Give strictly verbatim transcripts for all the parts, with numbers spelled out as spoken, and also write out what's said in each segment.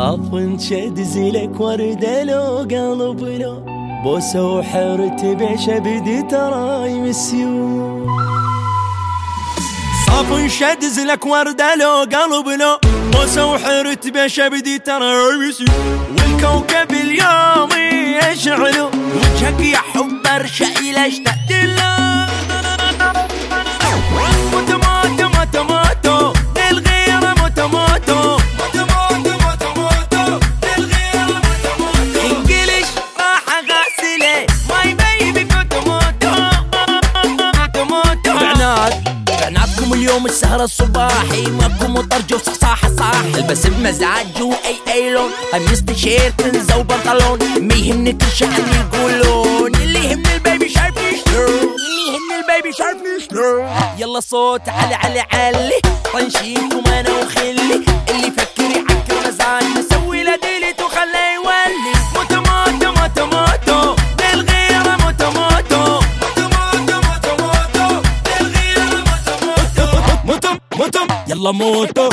صاف انشد زلك وردة لو قلب لو بوسة وحرت بعش بدي ترى يمسيو. صاف انشد زلك وردة لو قلب لو بوسة وحرت بعش بدي ترى يمسيو. والكوكب اليوم يشعلو وجهك يا حب ارشعي لا اشتقت له. موتو موتو موتو موتو للغيرة موتو موتو موتو موتو موتو موتو للغيرة موتو موتو. انجلش راح غاسلة ماي بيبي موتو موتو موتو موتو. بعنات بعناتكم اليوم السهرة الصباحي ماكم وطرج وصحصاحة صاح. البس بمزاج واي اي لون قميص تيشيرت تنزا وبنطلون ما يهمني كل شي عني يقولون. اللي يهمني البيبي شايفني شلون اللي يهمني البيبي شايفني شلون. يلا صوت علي علي علي طنشيكم انا وخلي اللي يفكر يعكر مزاج نسوي له ديليت وخليه يولي. موتو موتو موتو موتو للغيرة موتو موتو موتو موتو موتو موتو للغيرة موتو موتو موتو. يلا موتو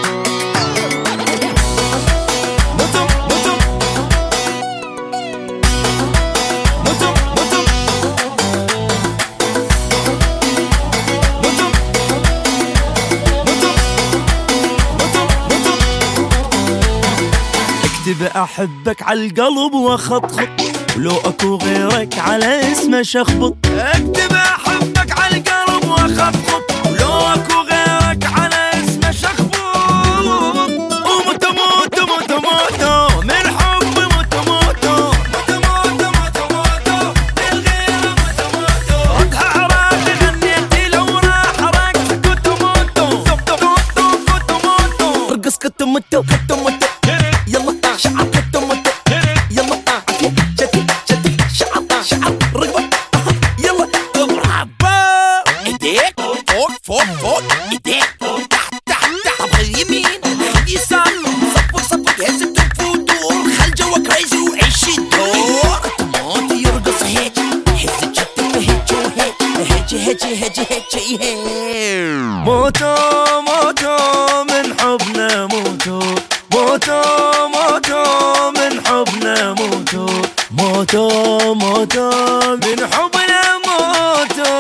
اكتب احبك عالقلب واخطخط ولو اكو غيرك على اسمه شخبط. اكتب احبك عالقلب واخطخط ولو اكو غيرك على اسمه شخبط. وموتو موتو موتو موتو من حب موتو موتو موتو موتو موتو موتو للغيرة موتو موتو. رقها عراقي غنيتي لو راح رقص كوتو موتو كوتو موتو كوتو موتو. ارقص كوتو موتو كوتو موتو. يلا شعر كتو موتو يلا عافية شتي شتي شعر شعر رقبة يلا برافو. ايديك فوق فوق فوق ايديك تحت تحت تحت. طب اليمين يسار صفق صفق هزت الفطور خل جوا كريزي وعيش الدور. طماطي يرقص هيك هز شتي هيك وهيك هيك هيك هيك هيك. موتو موتو من حبنا موتو موتو موتو من حبنا موتو موتو موتو من حبنا موتو.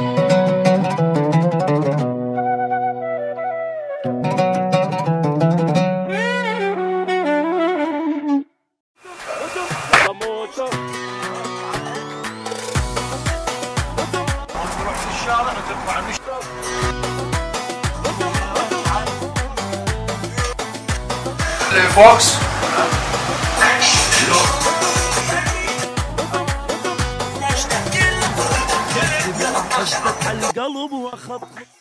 تروح في الشارع وترفع المشتاق. فوكس القلب وخط